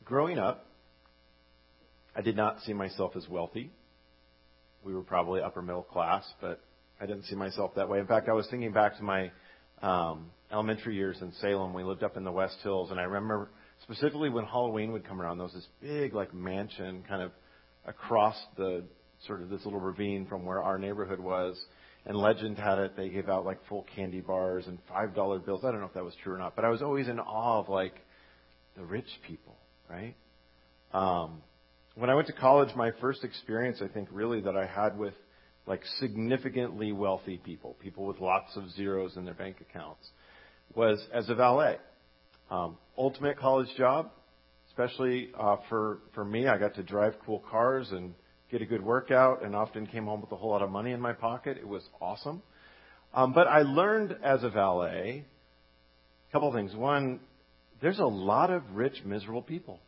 growing up, I did not see myself as wealthy. We were probably upper middle class, but I didn't see myself that way. In fact, I was thinking back to my elementary years in Salem. We lived up in the West Hills, and I remember specifically when Halloween would come around, there was this big, mansion kind of across the sort of this little ravine from where our neighborhood was. And legend had it, they gave out full candy bars and $5 bills. I don't know if that was true or not, but I was always in awe of the rich people, right? When I went to college, my first experience, I think, really that I had with significantly wealthy people with lots of zeros in their bank accounts, was as a valet. Ultimate college job, especially for me. I got to drive cool cars and get a good workout, and often came home with a whole lot of money in my pocket. It was awesome. But I learned as a valet a couple of things. One, there's a lot of rich, miserable people.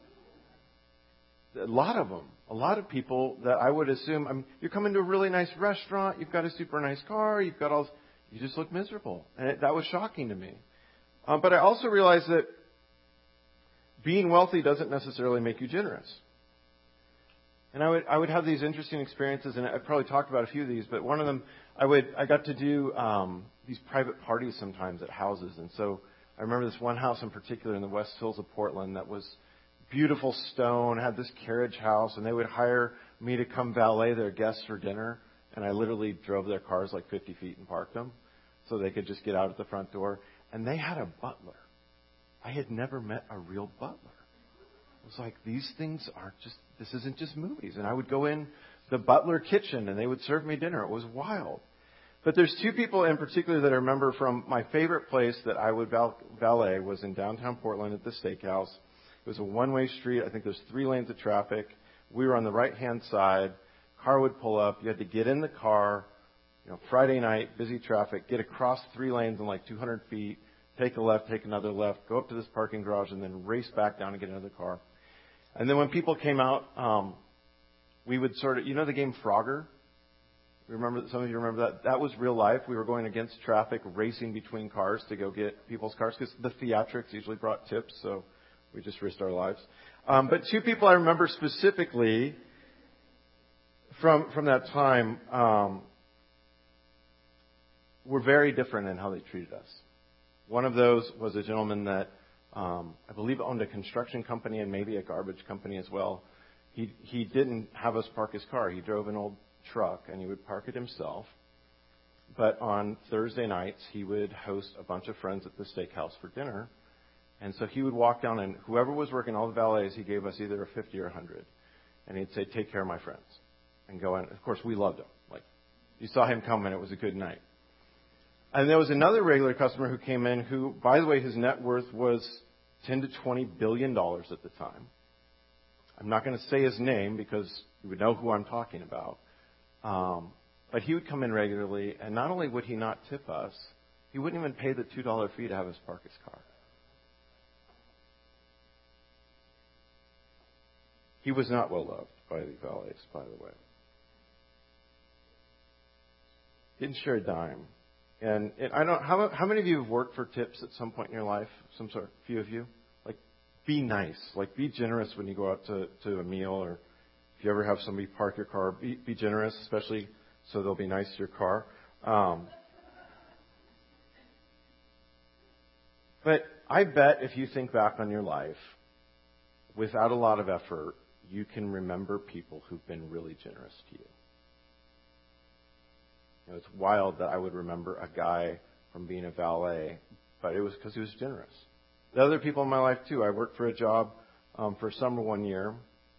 A lot of them. A lot of people that I would assume, you're coming to a really nice restaurant, you've got a super nice car, you just look miserable. And that was shocking to me. But I also realized that being wealthy doesn't necessarily make you generous. And I would have these interesting experiences, and I've probably talked about a few of these, but one of them, I got to do these private parties sometimes at houses. And so I remember this one house in particular in the West Hills of Portland that was beautiful stone, had this carriage house, and they would hire me to come valet their guests for dinner. And I literally drove their cars 50 feet and parked them so they could just get out at the front door. And they had a butler. I had never met a real butler. It was these things this isn't just movies. And I would go in the butler kitchen and they would serve me dinner. It was wild. But there's two people in particular that I remember from my favorite place that I would valet was in downtown Portland at the steakhouse. It was a one-way street. I think there's 3 lanes of traffic. We were on the right-hand side. Car would pull up. You had to get in the car, Friday night, busy traffic, get across 3 lanes in 200 feet, take a left, take another left, go up to this parking garage, and then race back down and get another car. And then when people came out, we would sort of, the game Frogger? Some of you remember that? That was real life. We were going against traffic, racing between cars to go get people's cars, because the theatrics usually brought tips, so we just risked our lives. But two people I remember specifically from that time were very different in how they treated us. One of those was a gentleman that I believe owned a construction company and maybe a garbage company as well. He didn't have us park his car. He drove an old truck and he would park it himself. But on Thursday nights, he would host a bunch of friends at the steakhouse for dinner. And so he would walk down, and whoever was working, all the valets, he gave us either a 50 or 100. And he'd say, "Take care of my friends," and go in. Of course, we loved him. You saw him come, and it was a good night. And there was another regular customer who came in who, by the way, his net worth was $10 to $20 billion at the time. I'm not going to say his name because you would know who I'm talking about. But he would come in regularly, and not only would he not tip us, he wouldn't even pay the $2 fee to have us park his car. He was not well loved by the valets, by the way. Didn't share a dime. And I don't. How many of you have worked for tips at some point in your life? A few of you. Be nice. Be generous when you go out to a meal, or if you ever have somebody park your car, be generous, especially so they'll be nice to your car. But I bet if you think back on your life, without a lot of effort, you can remember people who've been really generous to you. It's wild that I would remember a guy from being a valet, but it was because he was generous. The other people in my life, too. I worked for a job for summer one year,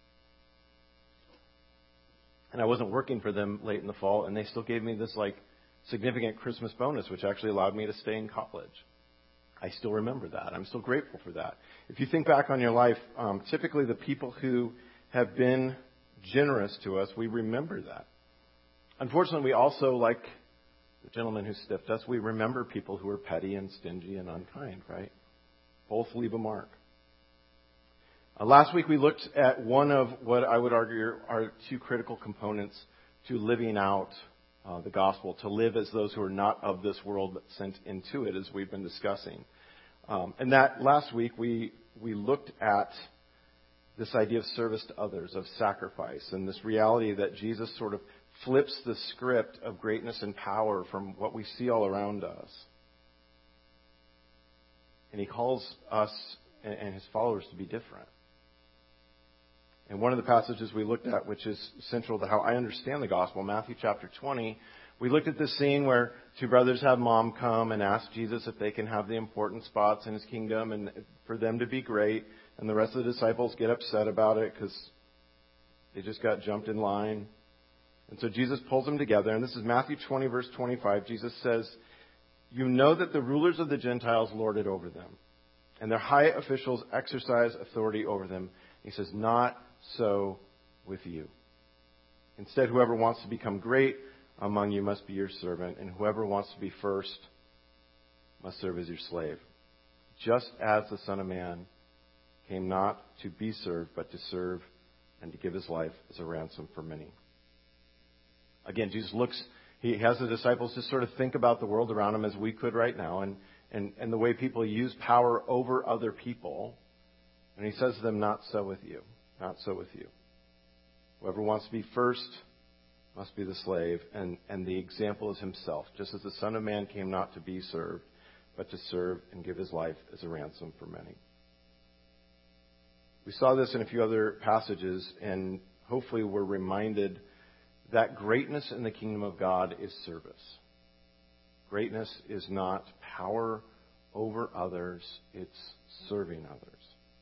and I wasn't working for them late in the fall, and they still gave me this significant Christmas bonus, which actually allowed me to stay in college. I still remember that. I'm still grateful for that. If you think back on your life, typically the people who have been generous to us, we remember that. Unfortunately, we also, like the gentleman who stiffed us, we remember people who are petty and stingy and unkind, right? Both leave a mark. Last week we looked at one of what I would argue are two critical components to living out the gospel, to live as those who are not of this world but sent into it, as we've been discussing. And that last week we looked at this idea of service to others, of sacrifice, and this reality that Jesus sort of flips the script of greatness and power from what we see all around us. And he calls us and his followers to be different. And one of the passages we looked at, which is central to how I understand the gospel, Matthew chapter 20, we looked at this scene where two brothers have mom come and ask Jesus if they can have the important spots in his kingdom and for them to be great. And the rest of the disciples get upset about it because they just got jumped in line. And so Jesus pulls them together. And this is Matthew 20, verse 25. Jesus says, "You know that the rulers of the Gentiles lord it over them, and their high officials exercise authority over them." He says, "Not so with you. Instead, whoever wants to become great among you must be your servant, and whoever wants to be first must serve as your slave. Just as the Son of Man came not to be served, but to serve and to give his life as a ransom for many." Again, Jesus he has the disciples just sort of think about the world around them as we could right now, and the way people use power over other people. And he says to them, "Not so with you. Not so with you. Whoever wants to be first must be the slave." And the example is himself. Just as the Son of Man came not to be served, but to serve and give his life as a ransom for many. We saw this in a few other passages, and hopefully we're reminded that greatness in the kingdom of God is service. Greatness is not power over others, it's serving others.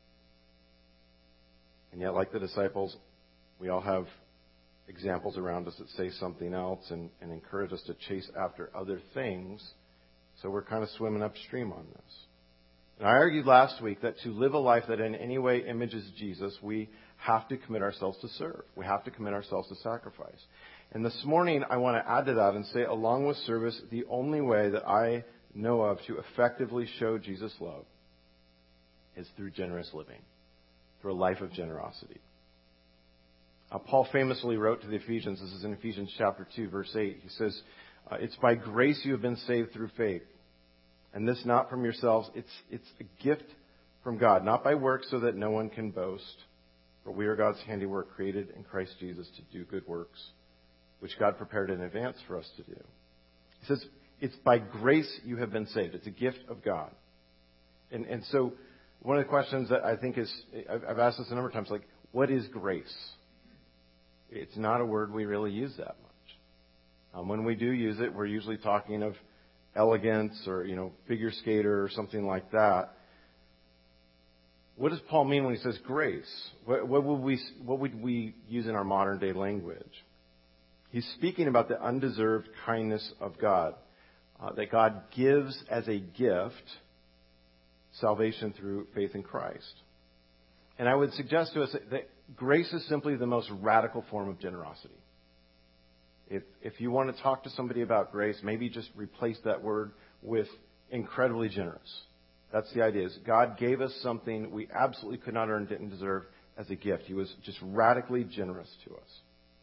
And yet, like the disciples, we all have examples around us that say something else and encourage us to chase after other things. So we're kind of swimming upstream on this. And I argued last week that to live a life that in any way images Jesus, we have to commit ourselves to serve. We have to commit ourselves to sacrifice. And this morning, I want to add to that and say, along with service, the only way that I know of to effectively show Jesus' love is through generous living, through a life of generosity. Paul famously wrote to the Ephesians, this is in Ephesians chapter 2, verse 8. He says, "It's by grace you have been saved through faith. And this not from yourselves, it's a gift from God, not by works so that no one can boast. For we are God's handiwork, created in Christ Jesus to do good works, which God prepared in advance for us to do." He says, it's by grace you have been saved. It's a gift of God. And so one of the questions that I think is, I've asked this a number of times, like, what is grace? It's not a word we really use that much. When we do use it, we're usually talking of elegance or, figure skater or something like that. What does Paul mean when he says grace? What would we use in our modern day language? He's speaking about the undeserved kindness of God, that God gives as a gift salvation through faith in Christ. And I would suggest to us that grace is simply the most radical form of generosity. If you want to talk to somebody about grace, maybe just replace that word with incredibly generous. That's the idea. Is God gave us something we absolutely could not earn, didn't deserve, as a gift. He was just radically generous to us.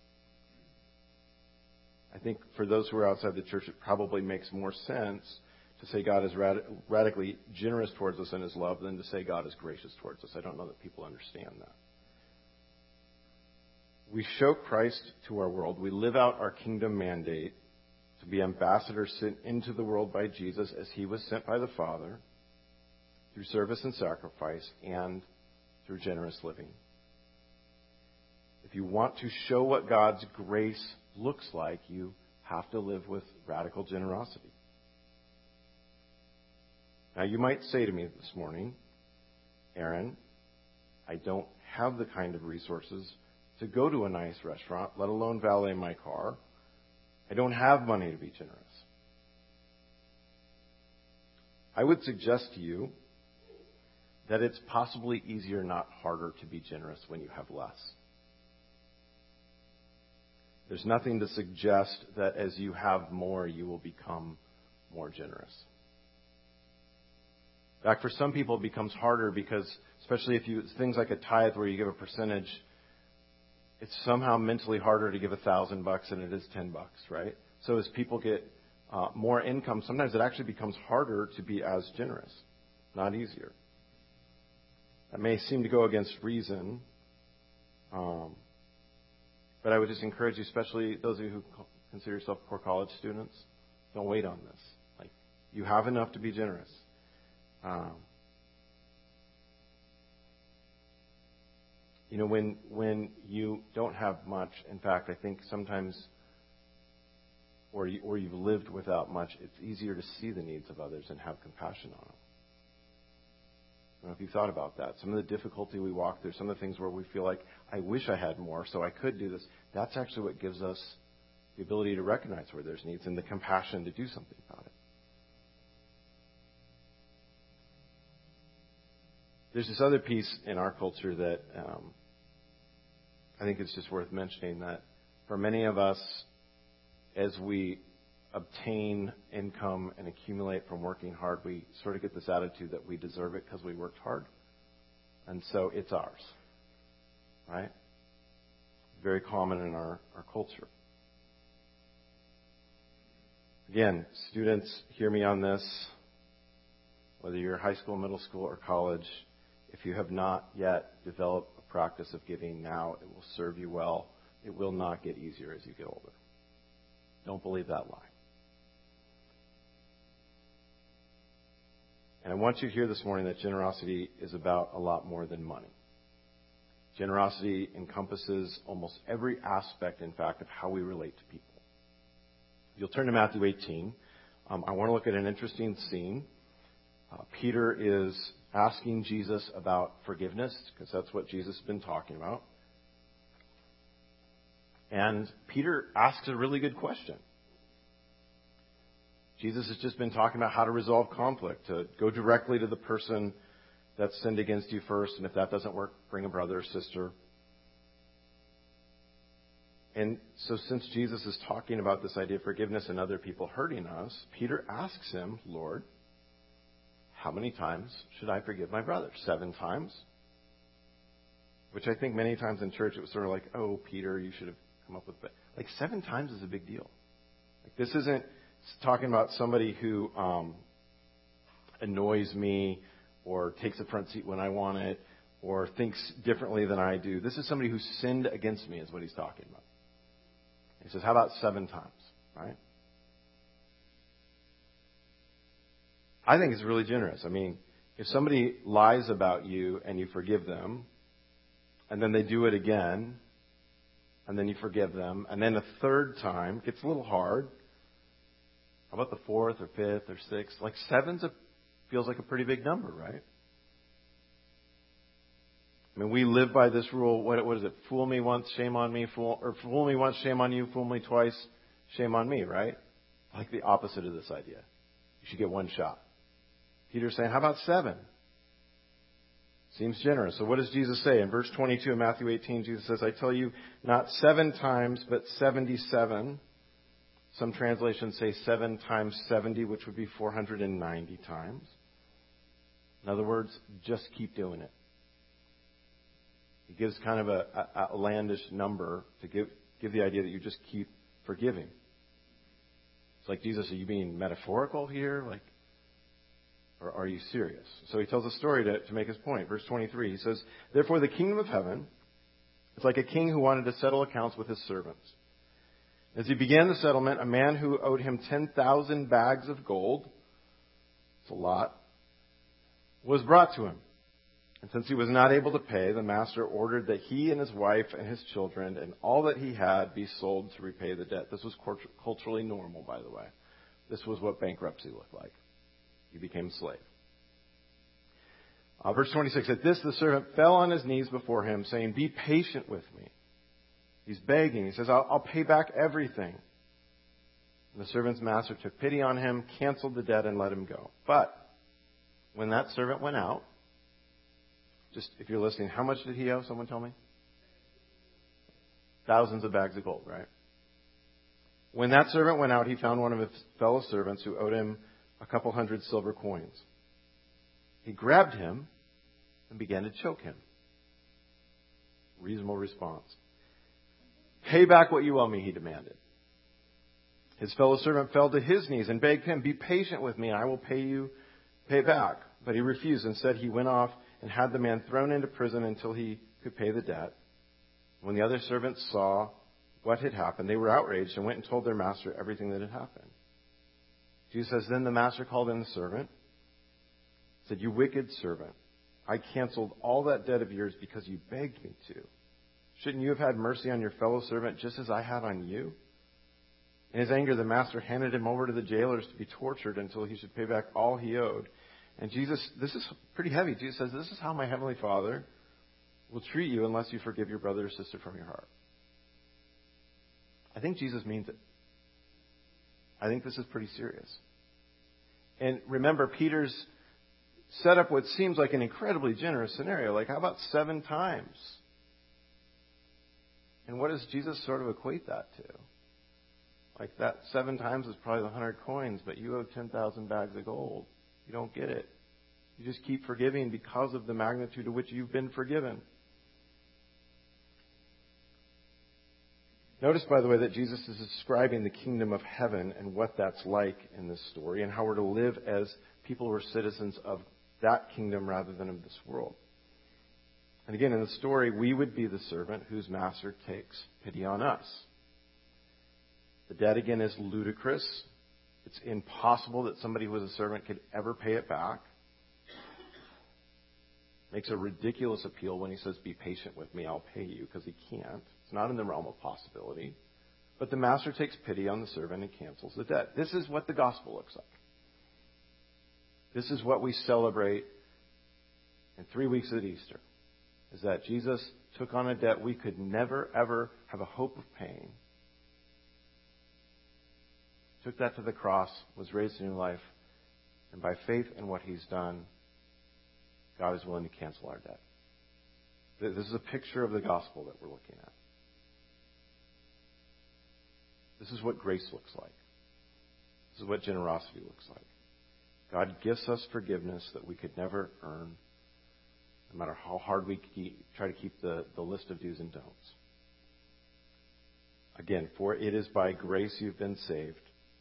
I think for those who are outside the church, it probably makes more sense to say God is radically generous towards us in his love than to say God is gracious towards us. I don't know that people understand that. We show Christ to our world. We live out our kingdom mandate to be ambassadors sent into the world by Jesus as he was sent by the Father, through service and sacrifice, and through generous living. If you want to show what God's grace looks like, you have to live with radical generosity. Now, you might say to me this morning, "Aaron, I don't have the kind of resources to go to a nice restaurant, let alone valet my car. I don't have money to be generous." I would suggest to you that it's possibly easier, not harder, to be generous when you have less. There's nothing to suggest that as you have more, you will become more generous. In fact, for some people, it becomes harder because, especially if things like a tithe where you give a percentage, it's somehow mentally harder to give $1,000 than it is $10, right? So as people get more income, sometimes it actually becomes harder to be as generous, not easier. That may seem to go against reason, But I would just encourage you, especially those of you who consider yourself poor college students, don't wait on this. Like, you have enough to be generous. When you don't have much, in fact, I think sometimes, or you've lived without much, it's easier to see the needs of others and have compassion on them. I don't know if you've thought about that. Some of the difficulty we walk through, some of the things where we feel like, I wish I had more so I could do this, that's actually what gives us the ability to recognize where there's needs and the compassion to do something about it. There's this other piece in our culture that I think it's just worth mentioning, that for many of us, as we obtain income and accumulate from working hard, we sort of get this attitude that we deserve it because we worked hard. And so it's ours. Right? Very common in our culture. Again, students, hear me on this. Whether you're high school, middle school, or college, if you have not yet developed a practice of giving now, it will serve you well. It will not get easier as you get older. Don't believe that lie. And I want you to hear this morning that generosity is about a lot more than money. Generosity encompasses almost every aspect, in fact, of how we relate to people. If you'll turn to Matthew 18, I want to look at an interesting scene. Peter is asking Jesus about forgiveness, because that's what Jesus has been talking about. And Peter asks a really good question. Jesus has just been talking about how to resolve conflict, to go directly to the person that's sinned against you first, and if that doesn't work, bring a brother or sister. And so since Jesus is talking about this idea of forgiveness and other people hurting us, Peter asks him, Lord, how many times should I forgive my brother? 7 times? Which I think many times in church it was sort of like, oh, Peter, you should have come up with that. Like 7 times is a big deal. Like, this isn't talking about somebody who annoys me or takes a front seat when I want it or thinks differently than I do. This is somebody who sinned against me is what he's talking about. He says, how about 7 times? Right? I think it's really generous. I mean, if somebody lies about you and you forgive them, and then they do it again, and then you forgive them, and then a 3rd time, it gets a little hard. How about the 4th or 5th or 6th? Like 7's feels like a pretty big number, right? I mean, we live by this rule. What is it? Fool me once, shame on me. Fool me once, shame on you. Fool me twice, shame on me, right? Like the opposite of this idea. You should get 1 shot. Peter's saying, how about 7? Seems generous. So what does Jesus say? In verse 22 of Matthew 18, Jesus says, I tell you, not 7 times, but 77. Some translations say 7 times 70, which would be 490 times. In other words, just keep doing it. He gives kind of a outlandish number to give the idea that you just keep forgiving. It's like, Jesus, are you being metaphorical here? Like, or are you serious? So he tells a story to make his point. Verse 23, he says, therefore the kingdom of heaven is like a king who wanted to settle accounts with his servants. As he began the settlement, a man who owed him 10,000 bags of gold, it's a lot, was brought to him. And since he was not able to pay, the master ordered that he and his wife and his children and all that he had be sold to repay the debt. This was culturally normal, by the way. This was what bankruptcy looked like. He became a slave. Verse 26, at this the servant fell on his knees before him, saying, be patient with me. He's begging. He says, I'll pay back everything. And the servant's master took pity on him, canceled the debt, and let him go. But when that servant went out, just if you're listening, how much did he owe? Someone tell me. Thousands of bags of gold, right? When that servant went out, he found one of his fellow servants who owed him a couple hundred silver coins. He grabbed him and began to choke him. Reasonable response. Pay back what you owe me, he demanded. His fellow servant fell to his knees and begged him, be patient with me, and I will pay back. But he refused. Instead, he went off and had the man thrown into prison until he could pay the debt. When the other servants saw what had happened, they were outraged and went and told their master everything that had happened. Jesus says, then the master called in the servant, said, you wicked servant, I canceled all that debt of yours because you begged me to. Shouldn't you have had mercy on your fellow servant just as I had on you? In his anger, the master handed him over to the jailers to be tortured until he should pay back all he owed. And Jesus, this is pretty heavy. Jesus says, this is how my heavenly Father will treat you unless you forgive your brother or sister from your heart. I think Jesus means it. I think this is pretty serious. And remember, Peter's set up what seems like an incredibly generous scenario. Like, how about 7 times? And what does Jesus sort of equate that to? Like, that 7 times is probably the 100 coins, but you owe 10,000 bags of gold. You don't get it. You just keep forgiving because of the magnitude to which you've been forgiven. Notice, by the way, that Jesus is describing the kingdom of heaven and what that's like in this story and how we're to live as people who are citizens of that kingdom rather than of this world. And again, in the story, we would be the servant whose master takes pity on us. The debt, again, is ludicrous. It's impossible that somebody who was a servant could ever pay it back. Makes a ridiculous appeal when he says, be patient with me, I'll pay you, because he can't. It's not in the realm of possibility. But the master takes pity on the servant and cancels the debt. This is what the gospel looks like. This is what we celebrate in 3 weeks at Easter, is that Jesus took on a debt we could never, ever have a hope of paying. Took that to the cross, was raised to new life, and by faith in what he's done, God is willing to cancel our debt. This is a picture of the gospel that we're looking at. This is what grace looks like. This is what generosity looks like. God gives us forgiveness that we could never earn, no matter how hard we try to keep the list of do's and don'ts. Again, for it is by grace you've been saved.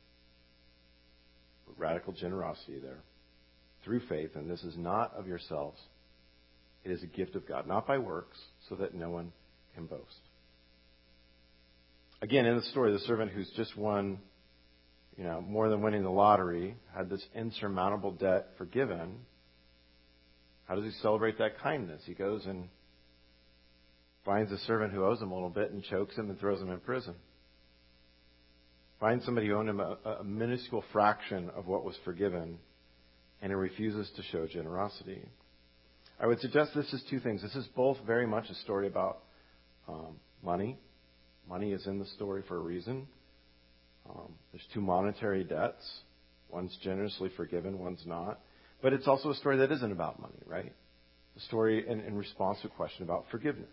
Radical generosity there. Through faith, and this is not of yourselves. It is a gift of God, not by works, so that no one can boast. Again, in the story, the servant who's just won, more than winning the lottery, had this insurmountable debt forgiven. How does he celebrate that kindness? He goes and finds a servant who owes him a little bit and chokes him and throws him in prison. Finds somebody who owed him a minuscule fraction of what was forgiven, and he refuses to show generosity. I would suggest this is 2 things. This is both very much a story about money. Money is in the story for a reason. There's 2 monetary debts. One's generously forgiven, one's not. But it's also a story that isn't about money, right? A story in response to a question about forgiveness.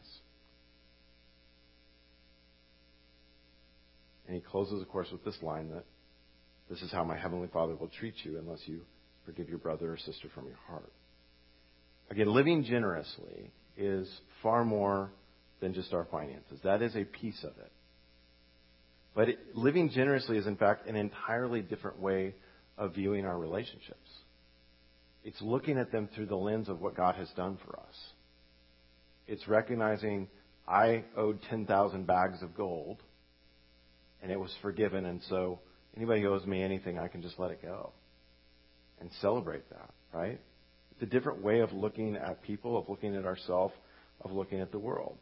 And he closes, of course, with this line that this is how my heavenly Father will treat you unless you forgive your brother or sister from your heart. Again, living generously is far more than just our finances. That is a piece of it. But living generously is, in fact, an entirely different way of viewing our relationships. It's looking at them through the lens of what God has done for us. It's recognizing I owed 10,000 bags of gold, and it was forgiven, and so anybody who owes me anything, I can just let it go and celebrate that, right? It's a different way of looking at people, of looking at ourselves, of looking at the world.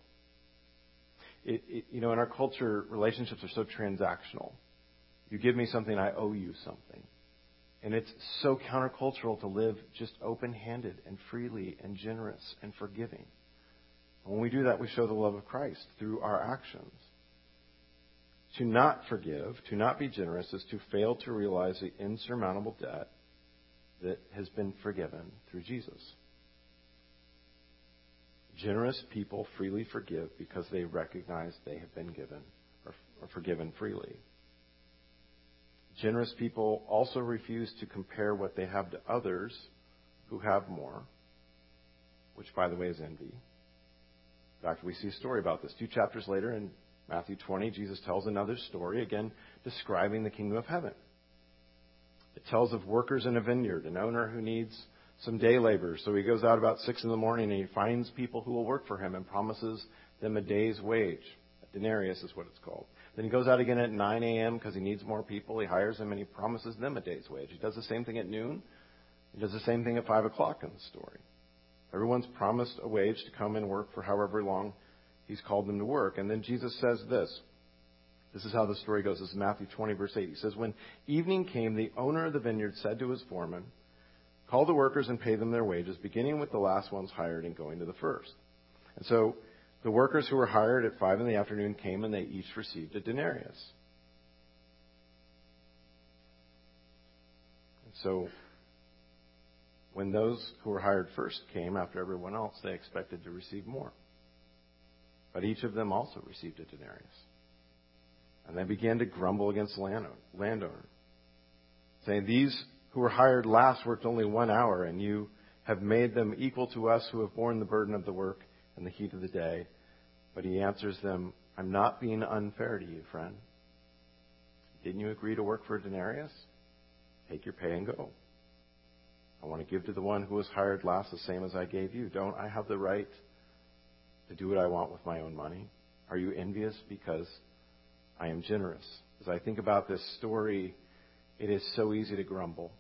In our culture, relationships are so transactional. You give me something, I owe you something. And it's so countercultural to live just open-handed and freely and generous and forgiving. And when we do that, we show the love of Christ through our actions. To not forgive, to not be generous, is to fail to realize the insurmountable debt that has been forgiven through Jesus. Generous people freely forgive because they recognize they have been given or forgiven freely. Generous people also refuse to compare what they have to others who have more, which, by the way, is envy. In fact, we see a story about this. 2 chapters later in Matthew 20, Jesus tells another story, again, describing the kingdom of heaven. It tells of workers in a vineyard, an owner who needs some day laborers. So he goes out about 6 in the morning and he finds people who will work for him and promises them a day's wage. A denarius is what it's called. Then he goes out again at 9 a.m. because he needs more people. He hires them and he promises them a day's wage. He does the same thing at noon. He does the same thing at 5 o'clock in the story. Everyone's promised a wage to come and work for however long he's called them to work. And then Jesus says this. This is how the story goes. This is Matthew 20, verse 8. He says, when evening came, the owner of the vineyard said to his foreman, call the workers and pay them their wages, beginning with the last ones hired and going to the first. And so the workers who were hired at 5 in the afternoon came and they each received a denarius. And so when those who were hired first came after everyone else, they expected to receive more. But each of them also received a denarius. And they began to grumble against the landowner, saying, these who were hired last worked only 1 hour, and you have made them equal to us who have borne the burden of the work and the heat of the day. But he answers them, I'm not being unfair to you, friend. Didn't you agree to work for a denarius? Take your pay and go. I want to give to the one who was hired last the same as I gave you. Don't I have the right to do what I want with my own money? Are you envious because I am generous? As I think about this story, it is so easy to grumble.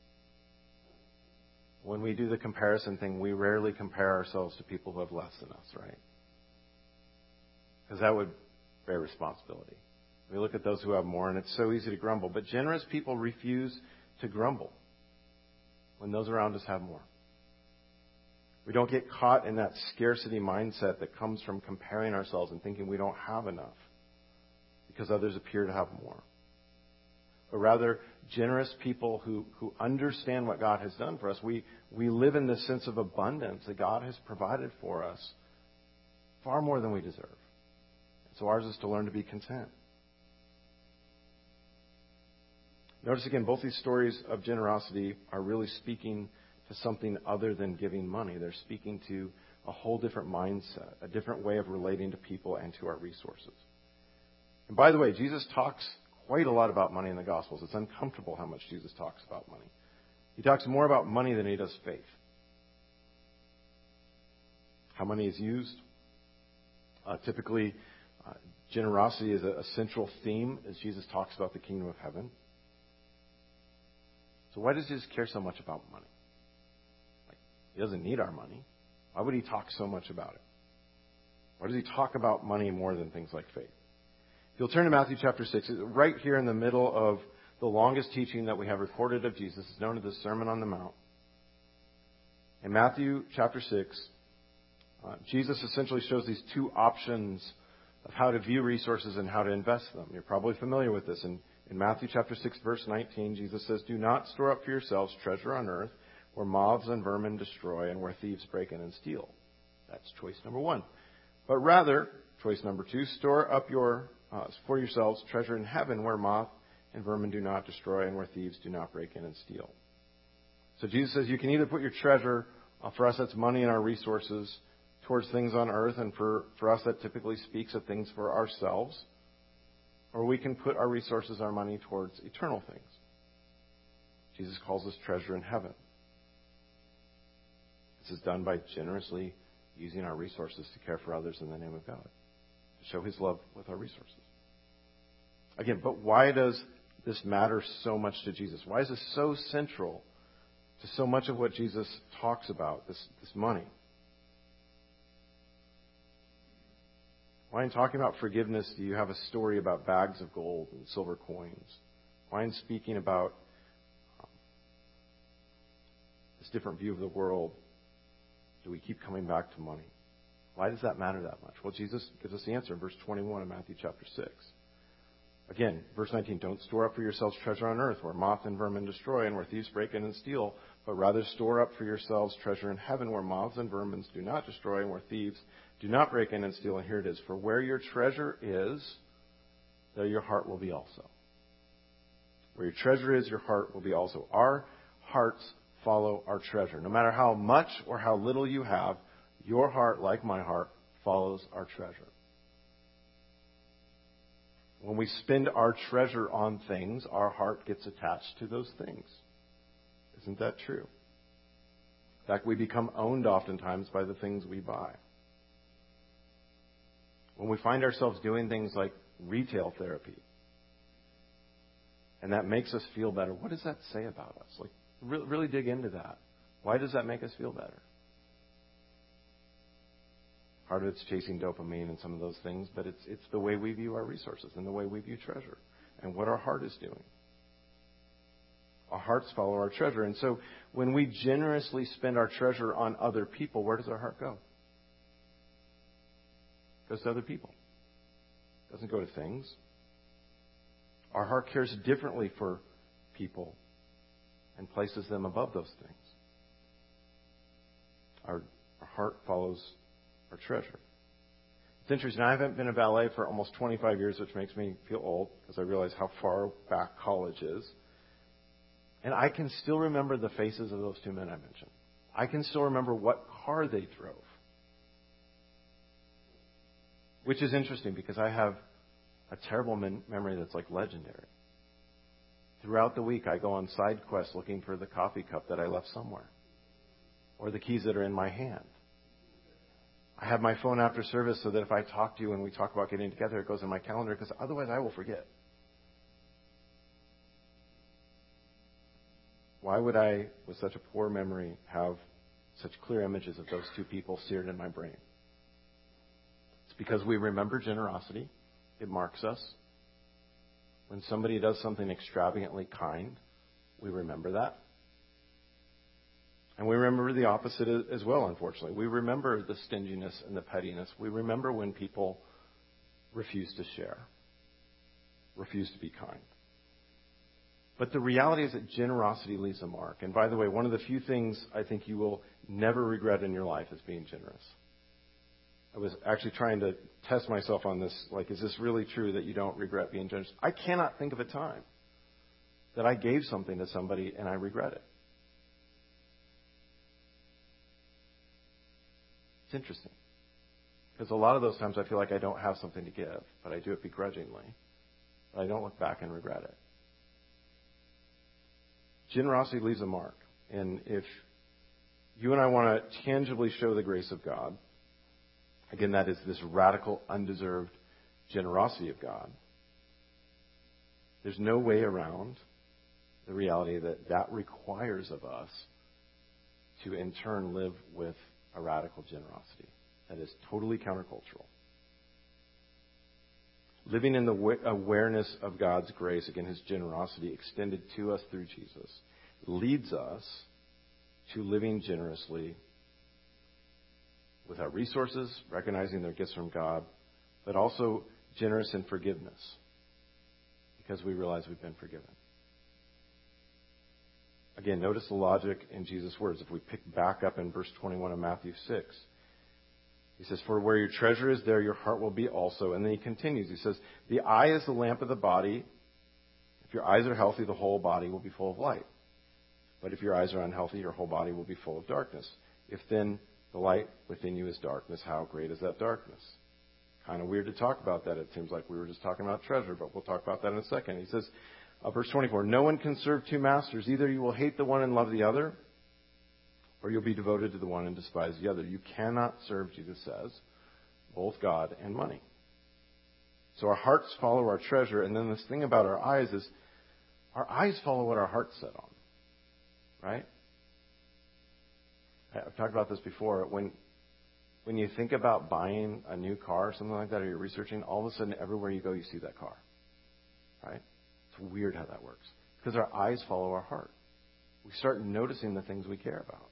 When we do the comparison thing, we rarely compare ourselves to people who have less than us, right? Because that would bear responsibility. We look at those who have more, and it's so easy to grumble. But generous people refuse to grumble when those around us have more. We don't get caught in that scarcity mindset that comes from comparing ourselves and thinking we don't have enough because others appear to have more. But rather, generous people who understand what God has done for us, we live in this sense of abundance that God has provided for us far more than we deserve. So ours is to learn to be content. Notice again, both these stories of generosity are really speaking to something other than giving money. They're speaking to a whole different mindset, a different way of relating to people and to our resources. And by the way, Jesus talks quite a lot about money in the Gospels. It's uncomfortable how much Jesus talks about money. He talks more about money than he does faith. How money is used. Typically, generosity is a central theme as Jesus talks about the kingdom of heaven. So why does Jesus care so much about money? He doesn't need our money. Why would he talk so much about it? Why does he talk about money more than things like faith? If you'll turn to Matthew chapter 6, right here in the middle of the longest teaching that we have recorded of Jesus, is known as the Sermon on the Mount. In Matthew chapter 6, Jesus essentially shows these two options of how to view resources and how to invest them. You're probably familiar with this. In Matthew chapter 6, verse 19, Jesus says, do not store up for yourselves treasure on earth, where moths and vermin destroy and where thieves break in and steal. That's choice number one. But rather, choice number two, store up for yourselves treasure in heaven, where moth and vermin do not destroy and where thieves do not break in and steal. So Jesus says you can either put your treasure, for us that's money and our resources, towards things on earth, and for us that typically speaks of things for ourselves, or we can put our resources, our money, towards eternal things. Jesus calls this treasure in heaven. This is done by generously using our resources to care for others in the name of God, to show his love with our resources. Again, but why does this matter so much to Jesus? Why is this so central to so much of what Jesus talks about, this money? Why in talking about forgiveness do you have a story about bags of gold and silver coins? Why in speaking about this different view of the world do we keep coming back to money? Why does that matter that much? Well, Jesus gives us the answer in verse 21 of Matthew chapter 6. Again, verse 19, don't store up for yourselves treasure on earth, where moth and vermin destroy and where thieves break in and steal, but rather store up for yourselves treasure in heaven, where moths and vermin do not destroy and where thieves do not break in and steal. And here it is, for where your treasure is, there your heart will be also. Where your treasure is, your heart will be also. Our hearts follow our treasure. No matter how much or how little you have, your heart, like my heart, follows our treasure. When we spend our treasure on things, our heart gets attached to those things. Isn't that true? In fact, we become owned oftentimes by the things we buy. When we find ourselves doing things like retail therapy, and that makes us feel better, what does that say about us? Like, really dig into that. Why does that make us feel better? Part of it's chasing dopamine and some of those things, but it's the way we view our resources and the way we view treasure and what our heart is doing. Our hearts follow our treasure. And so when we generously spend our treasure on other people, where does our heart go? It goes to other people. It doesn't go to things. Our heart cares differently for people and places them above those things. Our heart follows our treasure. It's interesting. I haven't been a valet for almost 25 years, which makes me feel old because I realize how far back college is. And I can still remember the faces of those two men I mentioned. I can still remember what car they drove. Which is interesting because I have a terrible memory that's like legendary. Throughout the week, I go on side quests looking for the coffee cup that I left somewhere. Or the keys that are in my hand. I have my phone after service so that if I talk to you and we talk about getting together, it goes in my calendar because otherwise I will forget. Why would I, with such a poor memory, have such clear images of those two people seared in my brain? It's because we remember generosity. It marks us. When somebody does something extravagantly kind, we remember that. And we remember the opposite as well, unfortunately. We remember the stinginess and the pettiness. We remember when people refuse to share, refuse to be kind. But the reality is that generosity leaves a mark. And by the way, one of the few things I think you will never regret in your life is being generous. I was actually trying to test myself on this. Like, is this really true that you don't regret being generous? I cannot think of a time that I gave something to somebody and I regret it. It's interesting. Because a lot of those times I feel like I don't have something to give, but I do it begrudgingly. But I don't look back and regret it. Generosity leaves a mark. And if you and I want to tangibly show the grace of God, again, that is this radical, undeserved generosity of God, there's no way around the reality that that requires of us to in turn live with a radical generosity that is totally countercultural. Living in the awareness of God's grace, again, His generosity extended to us through Jesus, leads us to living generously with our resources, recognizing they're gifts from God, but also generous in forgiveness because we realize we've been forgiven. Again, notice the logic in Jesus' words. If we pick back up in verse 21 of Matthew 6, He says, "For where your treasure is, there your heart will be also." And then He continues. He says, "The eye is the lamp of the body. If your eyes are healthy, the whole body will be full of light. But if your eyes are unhealthy, your whole body will be full of darkness. If then the light within you is darkness, how great is that darkness?" Kind of weird to talk about that. It seems like we were just talking about treasure, but we'll talk about that in a second. He says, verse 24, "No one can serve two masters. Either you will hate the one and love the other, or you'll be devoted to the one and despise the other. You cannot serve," Jesus says, "both God and money." So our hearts follow our treasure. And then this thing about our eyes is our eyes follow what our heart's set on. Right? I've talked about this before. When you think about buying a new car or something like that, or you're researching, all of a sudden everywhere you go, you see that car. Right? It's weird how that works. Because our eyes follow our heart. We start noticing the things we care about.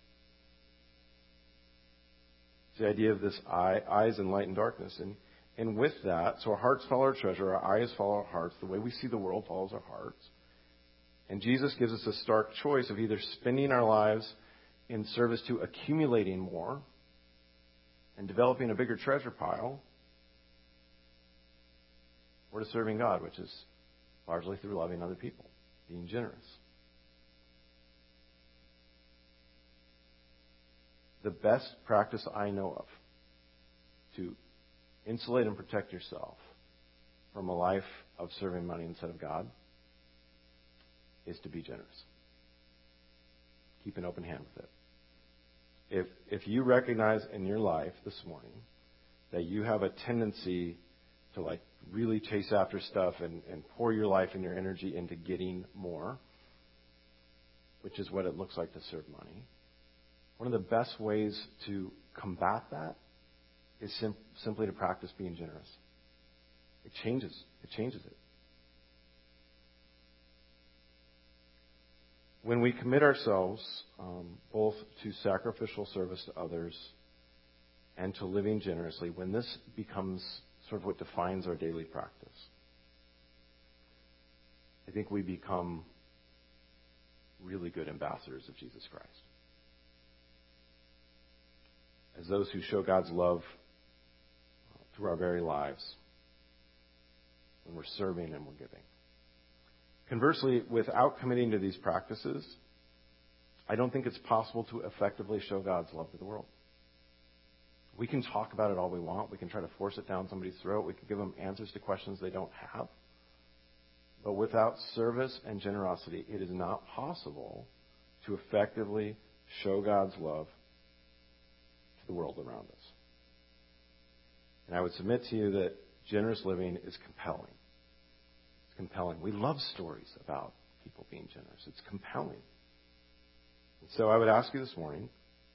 It's the idea of this eyes and light and darkness. And with that, so our hearts follow our treasure, our eyes follow our hearts. The way we see the world follows our hearts. And Jesus gives us a stark choice of either spending our lives in service to accumulating more and developing a bigger treasure pile, or to serving God, which is largely through loving other people, being generous. The best practice I know of to insulate and protect yourself from a life of serving money instead of God is to be generous. Keep an open hand with it. If you recognize in your life this morning that you have a tendency to like really chase after stuff and pour your life and your energy into getting more, which is what it looks like to serve money, one of the best ways to combat that is simply to practice being generous. It changes it. When we commit ourselves both to sacrificial service to others and to living generously, when this becomes sort of what defines our daily practice, I think we become really good ambassadors of Jesus Christ. As those who show God's love through our very lives when we're serving and we're giving. Conversely, without committing to these practices, I don't think it's possible to effectively show God's love to the world. We can talk about it all we want. We can try to force it down somebody's throat. We can give them answers to questions they don't have. But without service and generosity, it is not possible to effectively show God's love to the world around us. And I would submit to you that generous living is compelling. It's compelling. We love stories about people being generous. It's compelling. And so I would ask you this morning,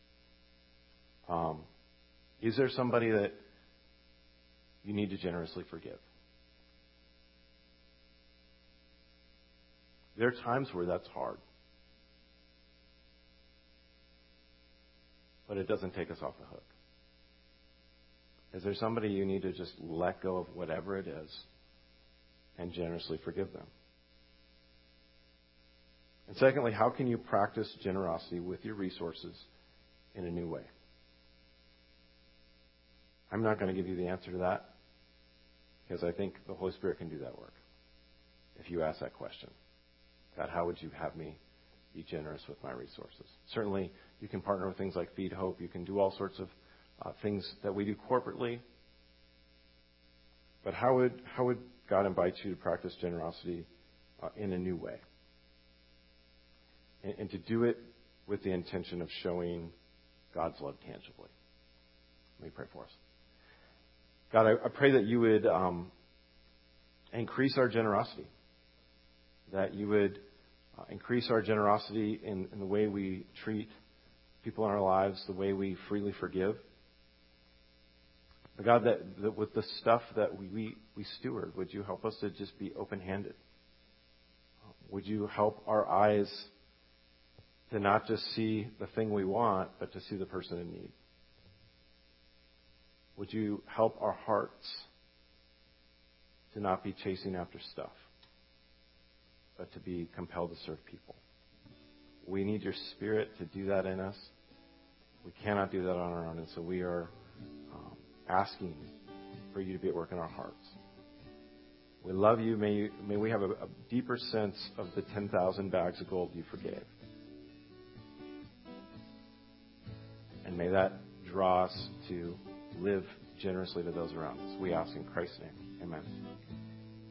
is there somebody that you need to generously forgive? There are times where that's hard. But it doesn't take us off the hook. Is there somebody you need to just let go of whatever it is and generously forgive them? And secondly, how can you practice generosity with your resources in a new way? I'm not going to give you the answer to that because I think the Holy Spirit can do that work if you ask that question. God, how would you have me be generous with my resources? Certainly, you can partner with things like Feed Hope. You can do all sorts of things that we do corporately. But how would God invite you to practice generosity in a new way? And to do it with the intention of showing God's love tangibly. Let me pray for us. God, I pray that you would increase our generosity. That you would increase our generosity in the way we treat people in our lives, the way we freely forgive. But God, that with the stuff that we steward, would you help us to just be open-handed? Would you help our eyes to not just see the thing we want, but to see the person in need? Would you help our hearts to not be chasing after stuff, but to be compelled to serve people? We need your Spirit to do that in us. We cannot do that on our own, and so we are asking for you to be at work in our hearts. We love you. May we have a deeper sense of the 10,000 bags of gold you forgave. And may that draw us to live generously to those around us. We ask in Christ's name. Amen.